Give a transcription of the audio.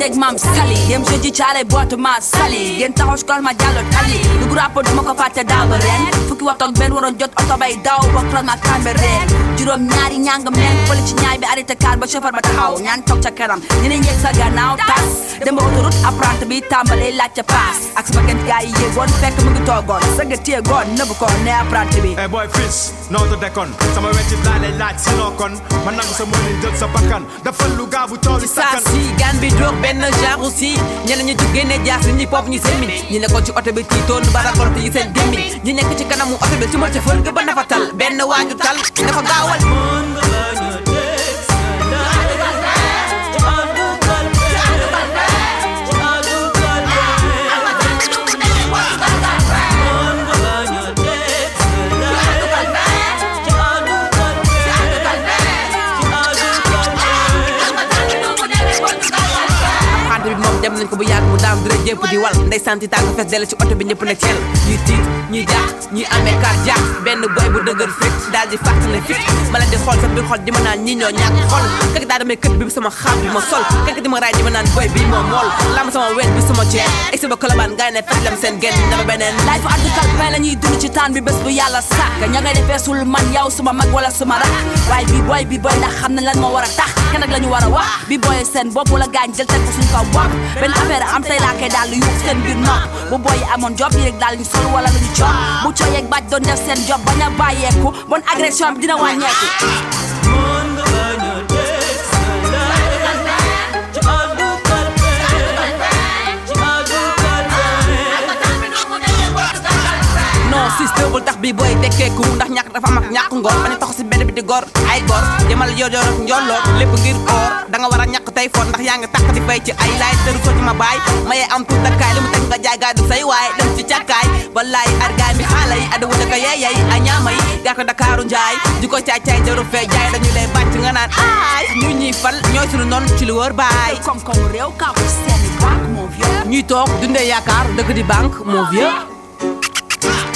deg mam sali dem jeudi caare boîte ma sali ngeen taxaw ci ma jàllo tali lu grapo duma ko fàtte daaw ba ren fukki waxtu ak benn waroon jot oto bay daw ba ma Cambérène juróom ñaari ñanga meen fële ci ñaay bi arrêté car ba chauffeur ba taxaw ñaan toog ca kanam ñeneen yegg sa gannaaw tas dem ba autoroute apprenti bi tàmbalee laajte paas ak sama gent gaa yi yéegoon fekk mu ngi toogoon sa nga téyegoon nëbb ko ne apprenti bi hey boy fils nootu dekon sama wecci laa lay laaj sinon kon ma nangu sa mëni jël sa bakkan dafa lu gaabu tooli sakkan si gan bi jóg benn genre aussi ñeneen ñi jóg génne jaas ñi pop ñi seen min ñi nekkoon ci oto bi tiitoon ba raconte yi seen gémmiñ ñi nekk ci kanamu oto bi ci ma ca fël ba nafa tal benn waaju tal dafa gaawal dem nañ ko bu yàgg mu daam dura jépp di wal ndey santi tàng fes dell ci oto bi ñëpp ne teel ñuy tiit ñuy jaax ñuy amee cardiaque benn boy bu dëgër fit daal di fàttali fit ma leen di xool sa biir xol di ma naan ñi ñoo ñàkk xol kek daa damay kët bi sama xaam bi ma sol kek di ma raay di ma naan boy bi moo mool lam sama wet bi sama ceen egsi ba kolobaan gaay ne fes lem seen genn dama beneen laay fa artikal may la ñuy dund ci taan bi bés bu yàlla sàkk ña ngay defee sul man yow suma mag wala suma rak waaye bi boy ndax xam nañ lan moo war a tax kenn ak la ñu war a wax bi boy seen bopp wala gaañ jël teg ko suñu kaw bopp benn affaire am tey laa koy daal di yuux seen biir nopp bu boy amoon job yi rek daal ñu sol wala lu ñu coob bu cooyeeg bàcc doon def seen job bañ a bàyyeeku bon agression bi dina wàññeeku système bul tax bi booy tekkeeku ndax ñàkk dafa am ak ñàkk ngor bañ a taxaw si mbedd bi di gor ay gor yemal yor ak njolloor lépp ngir or da nga war a ñàkk tey fort ndax yaa ngi tax di fay ci ay laay tëru soo ci ma baay mayee am tuut takkaay li mu teg nga jaay gaa du say waay dem ci càkkaay wallaay argaay mi xaala yi adda wuta ko yeeyay a ñaama yi gaa ko Dakaaru njaay di ko caay-caay jaru fee jaay dañu lay bàcc nga naan ay ñu ñuy fal ñooy sunu noon ci lu wër baay comme réew kaw seen banque mon vieux ñuy toog dundee yaakaar dëgg di banque mon vieux